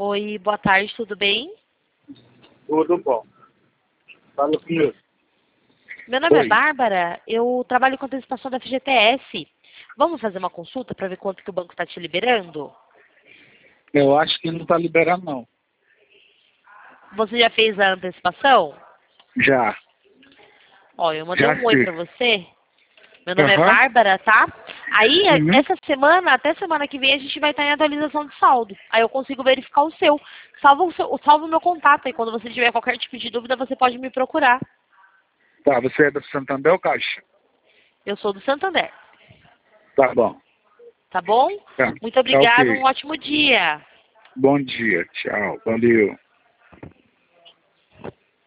Oi, boa tarde, tudo bem? Tudo bom. Fala comigo. Meu nome é Oi. Bárbara, eu trabalho com antecipação da FGTS. Vamos fazer uma consulta para ver quanto que o banco está te liberando? Eu acho que não está liberando, não. Você já fez a antecipação? Já. Ó, eu mandei Já um oi fiz. para você. Meu nome é Aham. Bárbara, tá? Aí, Uhum. essa semana, até semana que vem, a gente vai estar em atualização de saldo. Aí eu consigo verificar o seu. Salva o meu contato. E quando você tiver qualquer tipo de dúvida, você pode me procurar. Tá, você é do Santander ou Caixa? Eu sou do Santander. Tá bom. Tá bom? Tá. Muito Tá obrigada, um ok. ótimo dia. Bom dia. Tchau. Valeu.